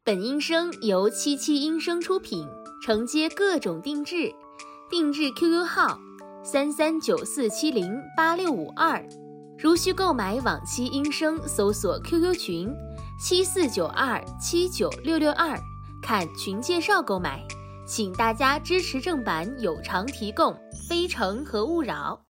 本音声由77音声出品，承接各种定制，定制 QQ 号3394708652，如需购买往期音声，搜索 QQ 群7492796662，看群介绍购买。请大家支持正版有偿提供，非诚和勿扰。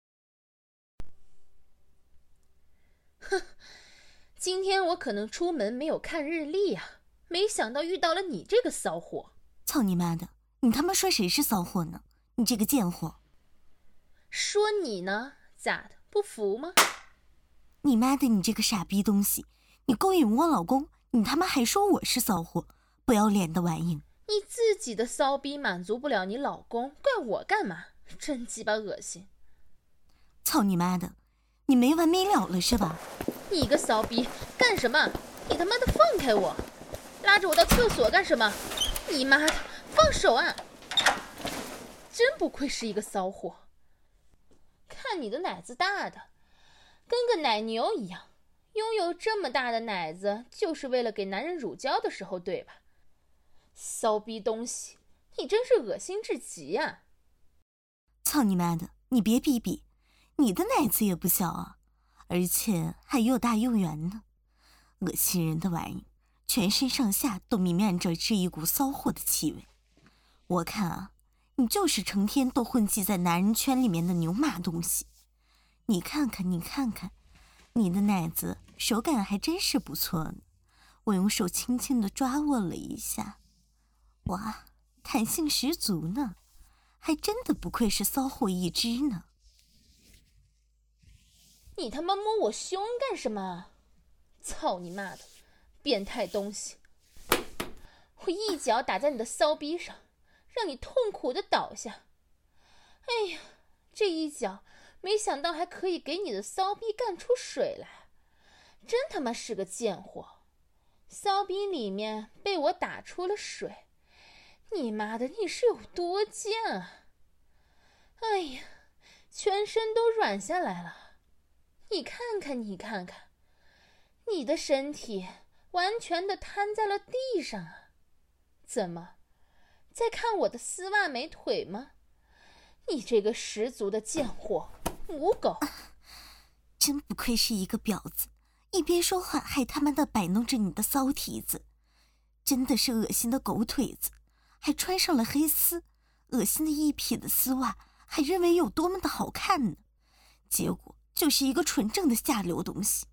哼，今天我可能出门没有看日历啊，没想到遇到了你这个骚货。 操你妈的，你他妈说谁是骚货呢？你这个贱货。 说你呢，咋的，不服吗？ 你妈的，你这个傻逼东西，你勾引我老公，你他妈还说我是骚货，不要脸的玩意。 你自己的骚逼满足不了你老公，怪我干嘛？真鸡巴恶心。 操你妈的，你没完没了了是吧？ 你个骚逼，干什么？你他妈的放开我！拉着我到厕所干什么？你妈的，放手啊！真不愧是一个骚货。看你的奶子大的，跟个奶牛一样，拥有这么大的奶子，就是为了给男人乳胶的时候，对吧？骚逼东西，你真是恶心至极啊！ 操你妈的，你别逼逼，你的奶子也不小啊，而且还又大又圆呢，恶心人的玩意，全身上下都弥漫着这一股骚货的气味。我看啊，你就是成天都混迹在男人圈里面的牛马东西。你看看，你的奶子手感还真是不错呢，我用手轻轻地抓握了一下，哇，弹性十足呢，还真的不愧是骚货一只呢。 你他妈摸我胸干什么？操你妈的，变态东西！我一脚打在你的骚逼上，让你痛苦的倒下。哎呀，这一脚没想到还可以给你的骚逼干出水来，真他妈是个贱货！骚逼里面被我打出了水，你妈的，你是有多贱啊！哎呀，全身都软下来了。你看看，你的身体完全的瘫在了地上啊！怎么，在看我的丝袜美腿吗？你这个十足的贱货，母狗！ 真不愧是一个婊子，一边说话还他妈的摆弄着你的骚蹄子，真的是恶心的狗腿子，还穿上了黑丝，恶心的一匹的丝袜，还认为有多么的好看呢，结果就是一个纯正的下流东西。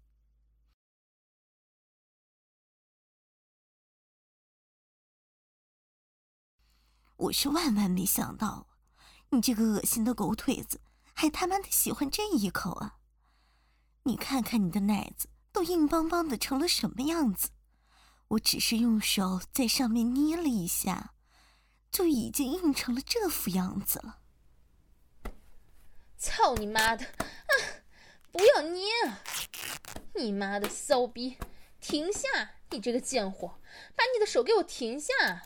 我是万万没想到，你这个恶心的狗腿子还他妈的喜欢这一口啊！你看看你的奶子都硬邦邦的成了什么样子，我只是用手在上面捏了一下，就已经硬成了这副样子了。 操你妈的啊！不要捏啊！你妈的骚逼，停下！你这个贱货，把你的手给我停下！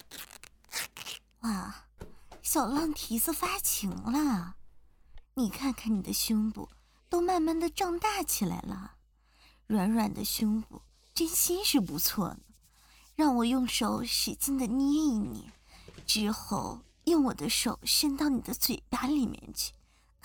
哇，小浪蹄子发情了，你看看你的胸部都慢慢的胀大起来了，软软的胸部真心是不错呢，让我用手使劲的捏一捏，之后用我的手伸到你的嘴巴里面去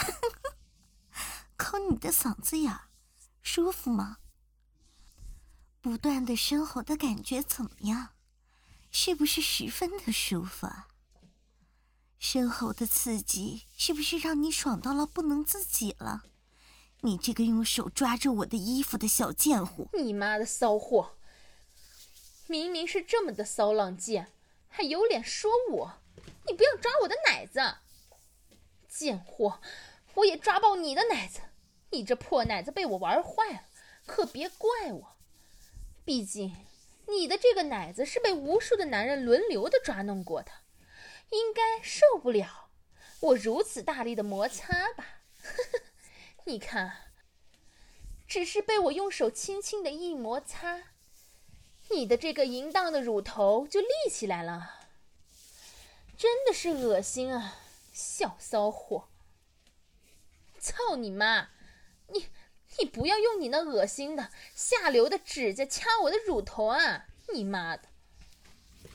抠你的嗓子眼，舒服吗？不断的深喉的感觉怎么样？是不是十分的舒服啊？深喉的刺激是不是让你爽到了不能自己了？你这个用手抓着我的衣服的小贱货！ 你妈的骚货！明明是这么的骚浪贱，还有脸说我？你不要抓我的奶子！贱货，我也抓爆你的奶子！你这破奶子被我玩坏了，可别怪我。毕竟你的这个奶子是被无数的男人轮流的抓弄过的，应该受不了我如此大力的摩擦吧。你看，只是被我用手轻轻的一摩擦，你的这个淫荡的乳头就立起来了，真的是恶心啊，小骚货！操你妈！你不要用你那恶心的下流的指甲掐我的乳头啊！你妈的！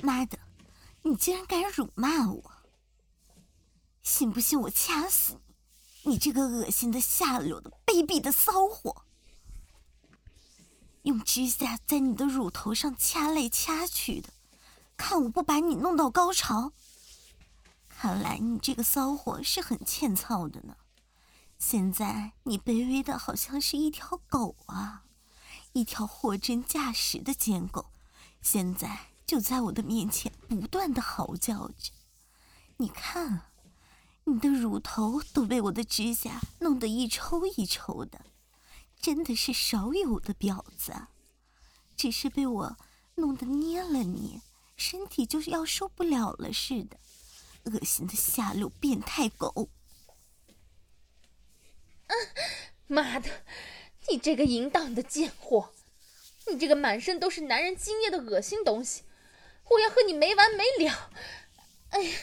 妈的，你竟然敢辱骂我！信不信我掐死你！你这个恶心的、下流的、卑鄙的骚货！用指甲在你的乳头上掐来掐去的，看我不把你弄到高潮！看来你这个骚货是很欠操的呢。现在你卑微的好像是一条狗啊，一条货真价实的贱狗，现在就在我的面前不断的嚎叫着。你看，你的乳头都被我的指甲弄得一抽一抽的，真的是少有的婊子啊！只是被我弄得捏了捏，身体就是要受不了了似的。恶心的下流变态狗！ 妈的，你这个淫荡的贱货，你这个满身都是男人精液的恶心东西，我要和你没完没了！哎呀，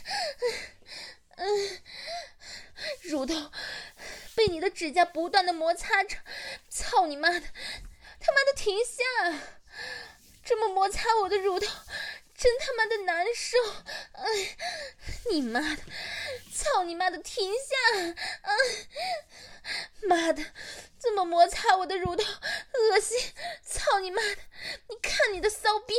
乳头被你的指甲不断的摩擦着，操你妈的，他妈的停下！这么摩擦我的乳头，真他妈的难受！哎，你妈的，操你妈的，停下！妈的，这么摩擦我的乳头，恶心！操你妈的，你看你的骚逼！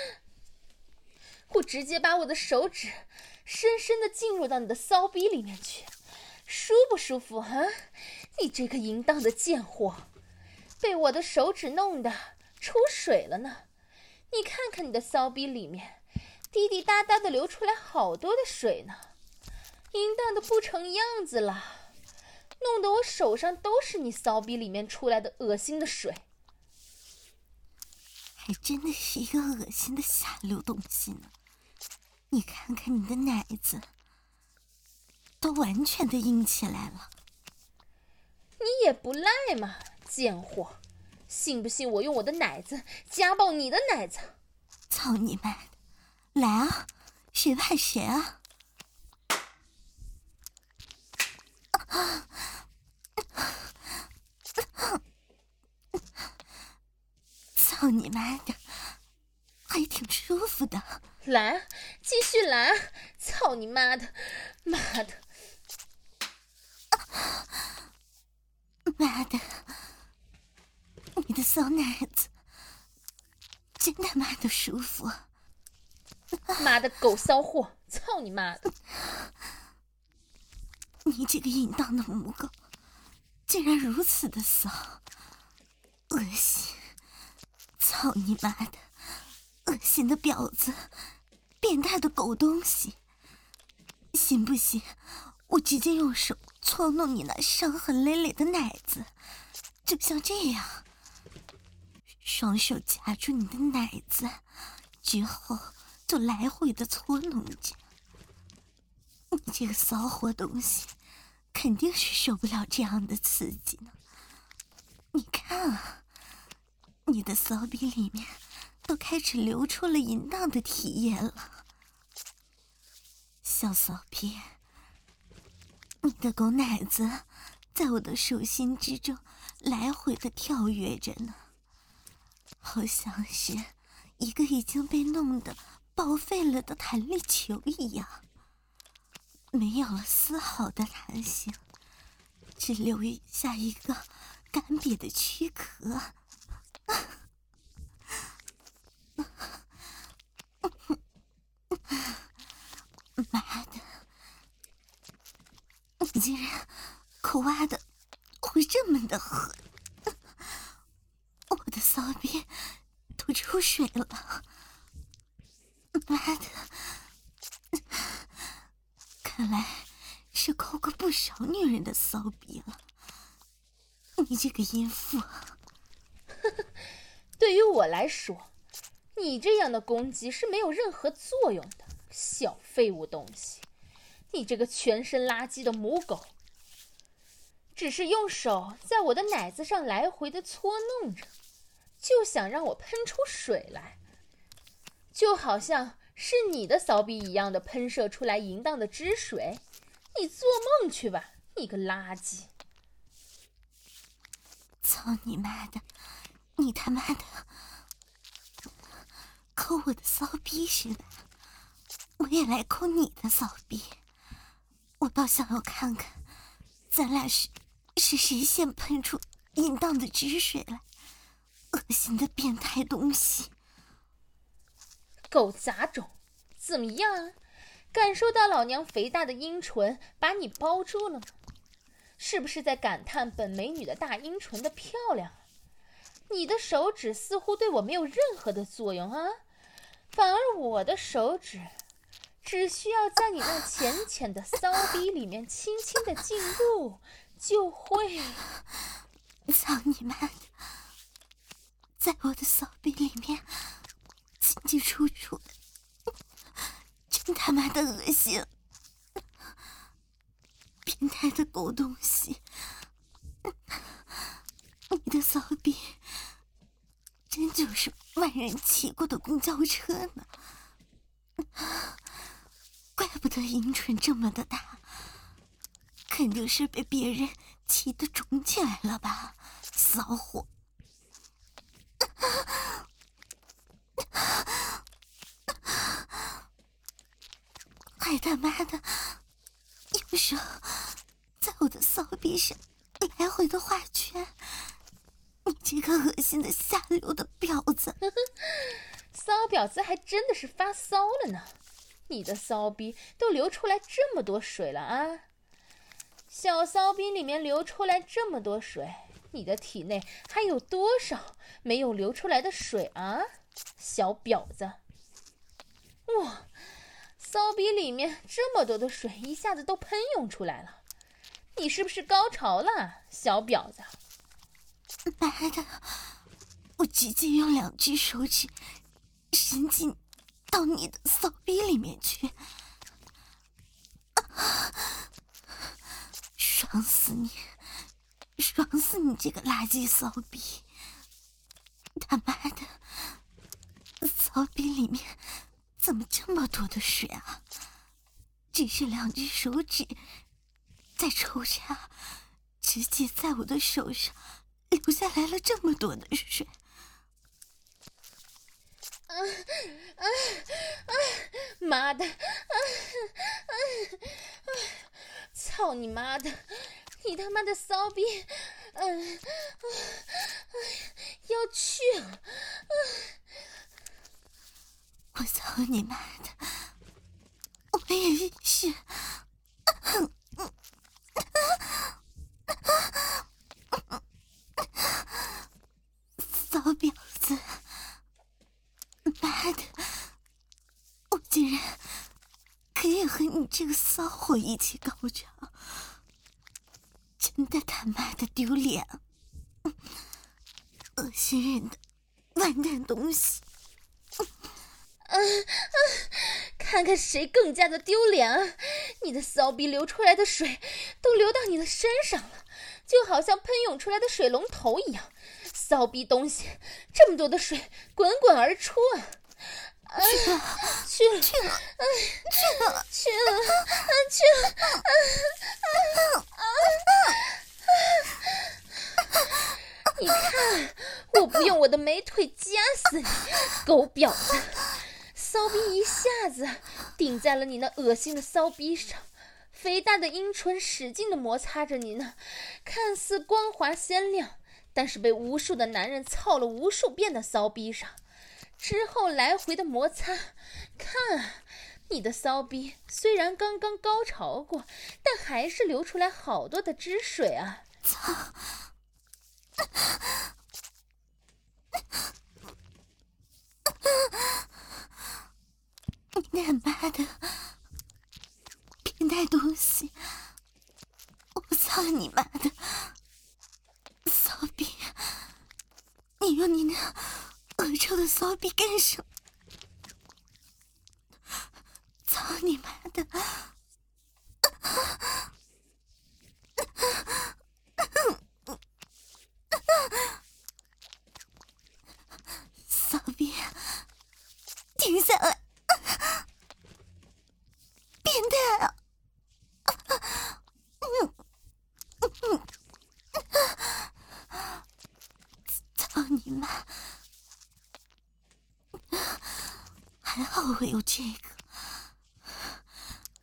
我直接把我的手指深深的进入到你的骚逼里面去，舒不舒服啊？你这个淫荡的贱货，被我的手指弄得出水了呢。你看看你的骚逼里面，滴滴答答的流出来好多的水呢，淫荡的不成样子了，弄得我手上都是你骚逼里面出来的恶心的水。 还真的是一个恶心的下流东西呢。你看看你的奶子，都完全的硬起来了。 你也不赖嘛，贱货！信不信我用我的奶子家暴你的奶子？ 操你妈的！来啊，谁怕谁啊！操你妈的，还挺舒服的。 来，继续来！操你妈的，妈的！ 妈的，你的骚奶子真他妈的舒服！ 妈的狗骚货，操你妈的！ 你这个淫荡的母狗，竟然如此的骚，恶心！操你妈的，恶心的婊子，变态的狗东西！信不信我直接用手搓弄你那伤痕累累的奶子，就像这样，双手夹住你的奶子，之后就来回的搓弄着。你这个骚货东西，肯定是受不了这样的刺激呢。你看啊，你的骚逼里面都开始流出了淫荡的体液了。小骚逼，你的狗奶子在我的手心之中来回的跳跃着呢，好像是一个已经被弄得报废了的弹力球一样，没有了丝毫的弹性，只留下一个干瘪的躯壳。妈的，你竟然口挖的会这么的狠！我的骚逼都出水了！妈的，看来是抠过不少女人的骚逼了。你这个淫妇！ 对于我来说，你这样的攻击是没有任何作用的，小废物东西！你这个全身垃圾的母狗，只是用手在我的奶子上来回的搓弄着，就想让我喷出水来，就好像是你的骚逼一样的喷射出来淫荡的汁水。你做梦去吧，你个垃圾！ 操你妈的！你他妈的抠我的骚逼似的！ 我也来抠你的骚逼，我倒想要看看，咱俩是谁先喷出淫荡的汁水来，恶心的变态东西！ 狗杂种，怎么样？感受到老娘肥大的阴唇把你包住了吗？是不是在感叹本美女的大阴唇的漂亮？你的手指似乎对我没有任何的作用啊，反而我的手指只需要在你那浅浅的骚逼里面轻轻的进入，就会…… 操你妈的！在我的骚逼里面进进出出的，真他妈的恶心！变态的狗东西！你的骚逼真就是万人骑过的公交车呢，怪不得阴唇这么的大，肯定是被别人骑得肿起来了吧，骚货！还他妈的用手在我的骚逼上来回的画圈，你这个恶心的下流的婊子！ 骚婊子还真的是发骚了呢，你的骚逼都流出来这么多水了啊！小骚逼里面流出来这么多水，你的体内还有多少没有流出来的水啊，小婊子！哇，骚逼里面这么多的水一下子都喷涌出来了，你是不是高潮了，小婊子？ 妈的，我直接用2只手指伸进到你的骚逼里面去，爽死你，爽死你这个垃圾骚逼！他妈的，骚逼里面怎么这么多的水啊？只是2只手指在抽插，直接在我的手上流下来了这么多的水。 妈的！操你妈的！你他妈的骚逼！要去了！ 我操你妈的！我也是。骚婊子！妈的！我竟然可以和你这个骚货一起高潮，真的他妈的丢脸！恶心人的完蛋东西！ 看看谁更加的丢脸啊！你的骚逼流出来的水都流到你的身上了，就好像喷涌出来的水龙头一样。骚逼东西，这么多的水滚滚而出啊！去了！你看，我不用我的美腿夹死你，狗婊子！骚逼一下子顶在了你那恶心的骚逼上，肥大的阴唇使劲地摩擦着你那看似光滑鲜亮，但是被无数的男人操了无数遍的骚逼上，之后来回的摩擦。看啊，你的骚逼虽然刚刚高潮过，但还是流出来好多的汁水啊！ 操！你他妈的变态东西！我操你妈的骚逼！你用你那恶臭的骚逼干什么？操你妈的！骚逼，停下来！变态啊！操你妈！还好我有这个，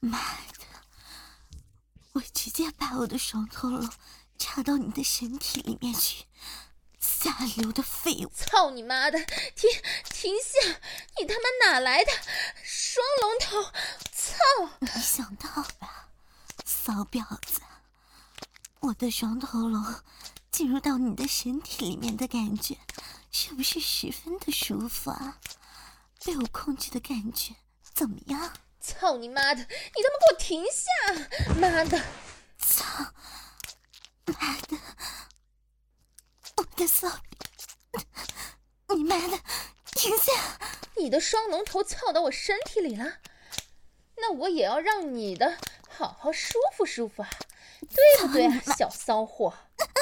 妈的！我直接把我的双头龙插到你的身体里面去，下流的废物！ 操你妈的！停下！你他妈哪来的双龙头？操！ 没想到吧，骚婊子！我的双头龙进入到你的身体里面的感觉，是不是十分的舒服啊？被我控制的感觉怎么样？ 操你妈的！你他妈给我停下！妈的！ 操！妈的！我的骚逼！你妈的！停下！ 你的双龙头操到我身体里了，那我也要让你的好好舒服舒服啊，对不对啊，小骚货？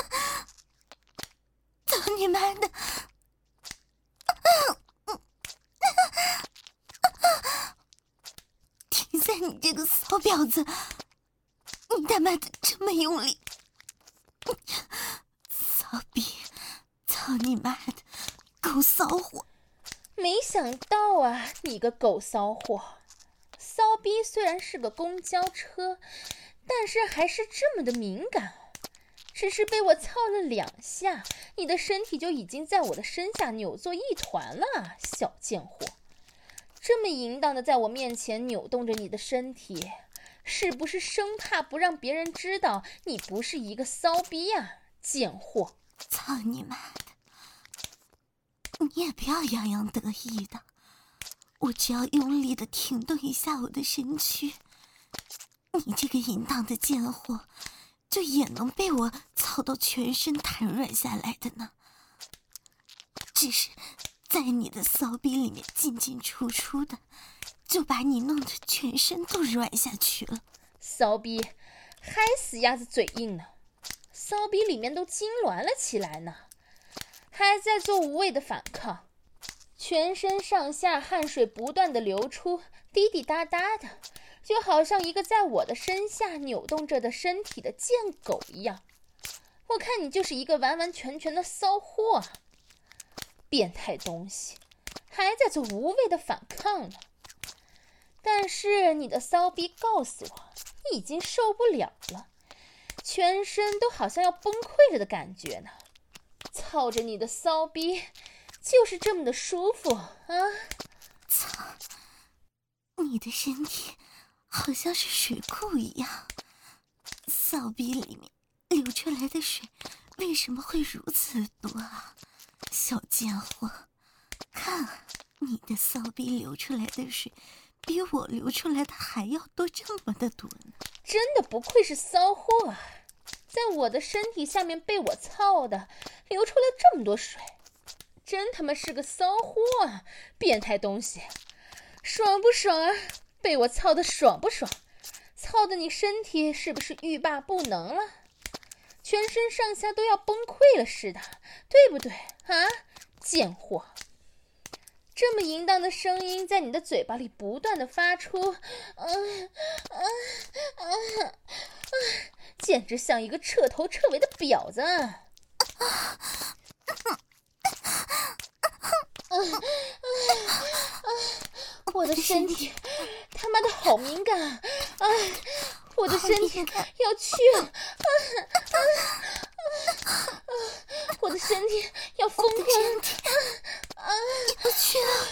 操你妈的！停下你这个骚婊子！你他妈的这么用力！骚逼！操你妈的！狗骚货！ 没想到啊，你个狗骚货！骚逼虽然是个公交车，但是还是这么的敏感。只是被我操了2下，你的身体就已经在我的身下扭作一团了，小贱货！这么淫荡的在我面前扭动着你的身体，是不是生怕不让别人知道你不是一个骚逼啊，贱货！ 操你妈的！你也不要洋洋得意的，我只要用力的挺动一下我的身躯，你这个淫荡的贱货就也能被我操到全身瘫软下来的呢。只是在你的骚逼里面进进出出的，就把你弄得全身都软下去了。 骚逼，嗨死鸭子嘴硬呢，骚逼里面都痉挛了起来呢，还在做无谓的反抗，全身上下汗水不断的流出，滴滴答答的，就好像一个在我的身下扭动着的身体的贱狗一样。我看你就是一个完完全全的骚货啊，变态东西，还在做无谓的反抗呢。但是你的骚逼告诉我，你已经受不了了，全身都好像要崩溃了的感觉呢。操着你的骚逼，就是这么的舒服啊！ 操，你的身体好像是水库一样，骚逼里面流出来的水为什么会如此多啊？小贱货，看啊，你的骚逼流出来的水比我流出来的还要多，这么的多呢！ 真的不愧是骚货啊，在我的身体下面被我操的，流出了这么多水，真他妈是个骚货啊！变态东西，爽不爽啊？被我操的爽不爽？操的你身体是不是欲罢不能了？全身上下都要崩溃了似的，对不对啊？贱货！这么淫荡的声音在你的嘴巴里不断的发出，简直像一个彻头彻尾的婊子啊！我的身体他妈的好敏感啊！我的身体要去了，我的身体要疯狂了， 要去了，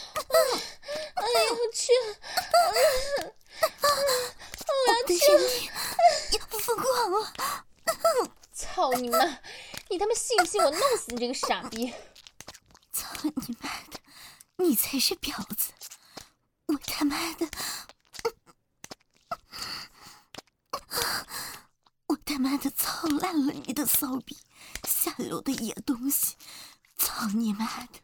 要去了， 我的身体要疯狂了！ 操你妈！你他妈信不信我弄死你这个傻逼！ 操你妈的！你才是婊子！我他妈的！我他妈的操烂了你的骚逼，下流的野东西！操你妈的！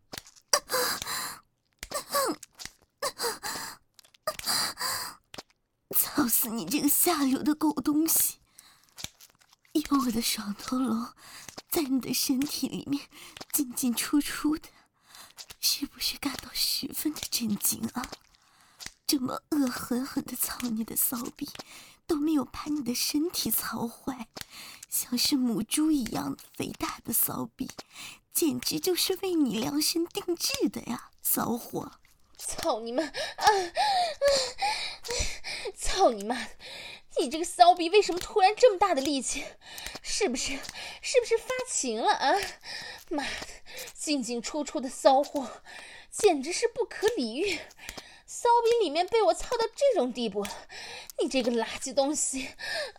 操死你这个下流的狗东西！用我的双头龙在你的身体里面进进出出的，是不是感到十分的震惊啊？这么恶狠狠的操你的骚逼，都没有把你的身体操坏，像是母猪一样肥大的骚逼，简直就是为你量身定制的呀，骚货！ 操你妈！ 操你妈的！你这个骚逼为什么突然这么大的力气？是不是发情了啊？妈的，进进出出的骚货，简直是不可理喻！骚逼里面被我操到这种地步了，你这个垃圾东西！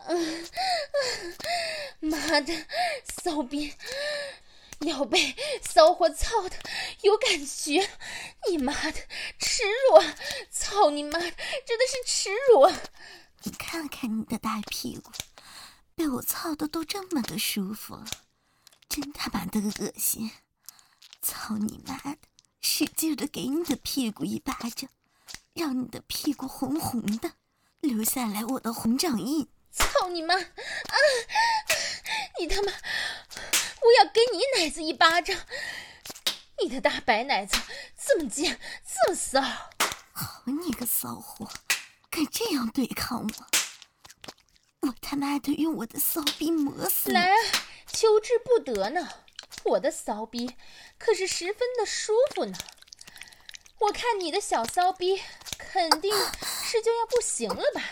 妈的，骚逼要被骚货操的有感觉！你妈的，耻辱啊！操你妈的，真的是耻辱啊！ 你看看你的大屁股，被我操的都这么的舒服了，真他妈的恶心！操你妈的，使劲的给你的屁股一巴掌，让你的屁股红红的，留下来我的红掌印！ 操你妈！你他妈！我要给你奶子一巴掌！你的大白奶子这么贱，这么骚！ 好你个骚货，敢这样对抗我！我他妈的用我的骚逼磨死你！ 来啊，求之不得呢！我的骚逼可是十分的舒服呢。我看你的小骚逼肯定是就要不行了吧？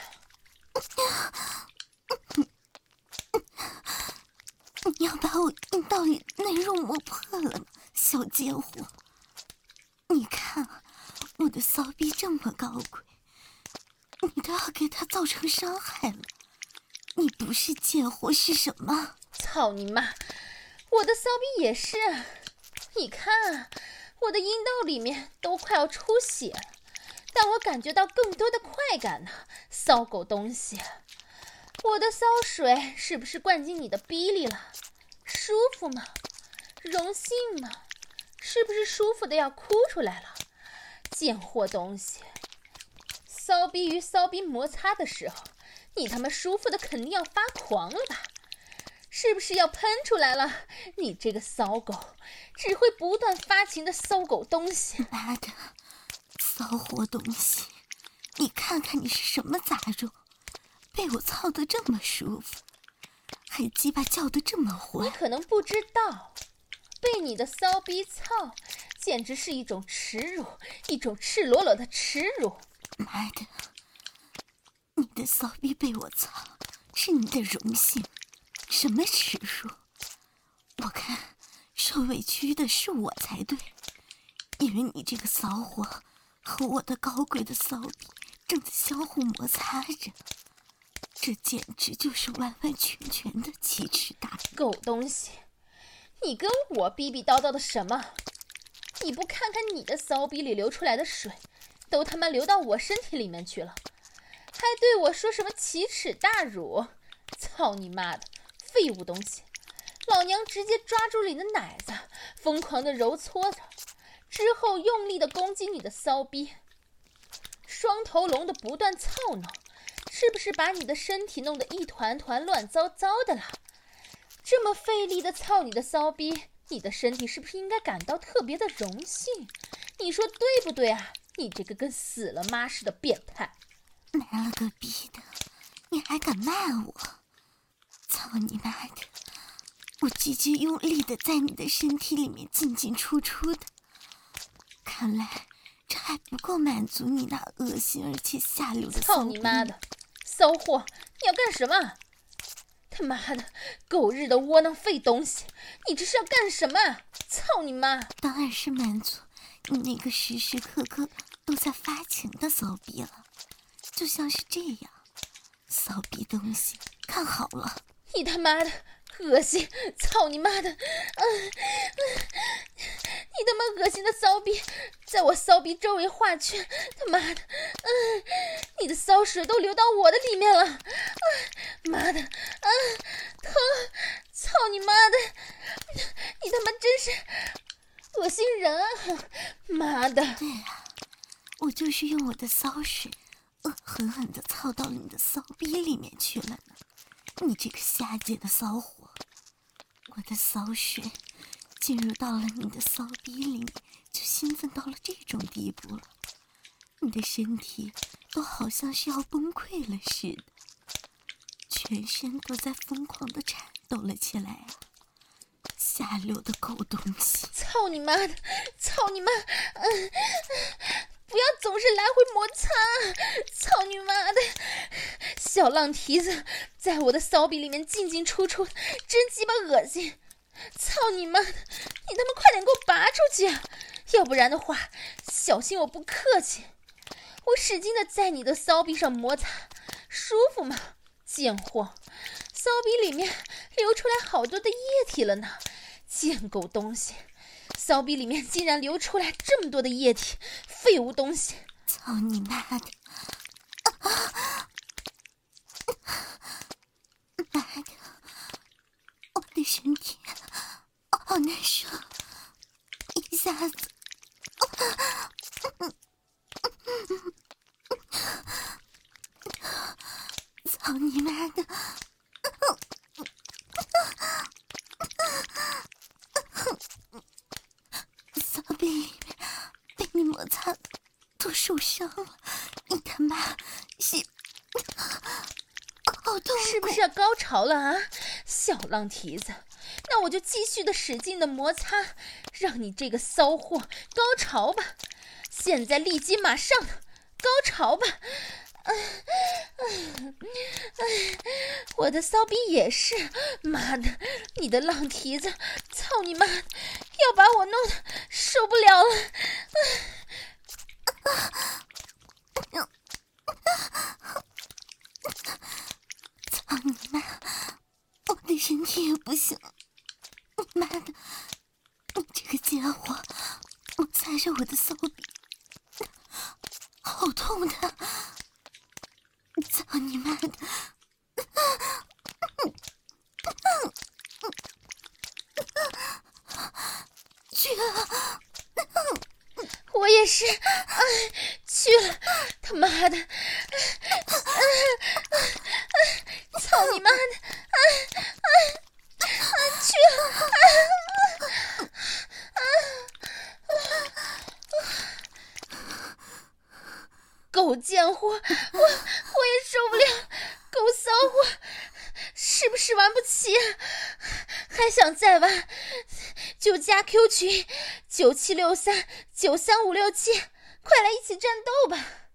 你要把我阴道里内肉磨破了吗，小贱货！你看啊，我的骚逼这么高贵，你都要给他造成伤害了，你不是贱货是什么？ 操你妈！我的骚逼也是啊！你看啊，我的阴道里面都快要出血了，但我感觉到更多的快感呢！骚狗东西，我的骚水是不是灌进你的逼里了？舒服吗？荣幸吗？是不是舒服的要哭出来了？贱货东西！骚逼与骚逼摩擦的时候，你他妈舒服的肯定要发狂了吧？是不是要喷出来了？你这个骚狗，只会不断发情的骚狗东西！ 妈的，骚货东西！你看看你是什么杂种，被我操得这么舒服，还鸡巴叫得这么欢！ 你可能不知道，被你的骚逼操，简直是一种耻辱，一种赤裸裸的耻辱！ 妈的，你的骚逼被我操，是你的荣幸。什么耻辱？我看受委屈的是我才对，因为你这个骚货和我的高贵的骚逼正在相互摩擦着，这简直就是完完全全的奇耻大辱！ 狗东西，你跟我逼逼叨叨的什么？你不看看你的骚逼里流出来的水，都他妈流到我身体里面去了，还对我说什么奇耻大辱？操你妈的！废物东西！老娘直接抓住你的奶子，疯狂的揉搓着，之后用力的攻击你的骚逼，双头龙的不断操弄，是不是把你的身体弄得一团团乱糟糟的了？这么费力的操你的骚逼，你的身体是不是应该感到特别的荣幸？你说对不对啊？你这个跟死了妈似的变态！ 妈了个逼的，你还敢骂我？操你妈的！我直接用力的在你的身体里面进进出出的，看来这还不够满足你那恶心而且下流的骚逼！ 操你妈的，骚货！你要干什么？他妈的，狗日的窝囊废东西！你这是要干什么？操你妈！ 当然是满足你那个时时刻刻都在发情的骚逼了，就像是这样，骚逼东西，看好了！ 你他妈的恶心！操你妈的！你他妈恶心的骚逼，在我骚逼周围画圈！他妈的！你的骚水都流到我的里面了！妈的！疼！操你妈的！你他妈真是恶心人啊！妈的！ 对啊，我就是用我的骚水，狠狠地操到了你的骚逼里面去了呢。你这个下贱的骚货，我的骚水进入到了你的骚逼里面，就兴奋到了这种地步了，你的身体都好像是要崩溃了似的，全身都在疯狂的颤抖了起来啊！下流的狗东西！ 操你妈的！操你妈！ 不要总是来回摩擦！操你妈的！小浪蹄子在我的骚逼里面进进出出，真鸡巴恶心！操你妈的！你他妈快点给我拔出去啊！要不然的话，小心我不客气！我使劲的在你的骚逼上摩擦，舒服吗？贱货！骚逼里面流出来好多的液体了呢，贱狗东西！骚逼里面竟然流出来这么多的液体，废物东西！ 操你妈的！妈的，我的身体好难受，一下子，操你妈的！骚逼里面被你摩擦都受伤了，你他妈洗好痛苦！ 是不是要高潮了啊，小浪蹄子？那我就继续的使劲的摩擦，让你这个骚货高潮吧！现在立即马上高潮吧！我的骚逼也是，妈的，你的浪蹄子，操你妈，要把我弄得受不了了！ 操你妈，我的身体也不行，妈的，你这个家伙摩擦着我的骚逼，好痛的！操你妈的！去啊！ 我也是，去了，他妈的！操你妈的！去了！狗贱货，我也受不了，狗骚货，是不是玩不起啊？还想再玩？就加 Q 群9763935567，快来一起战斗吧！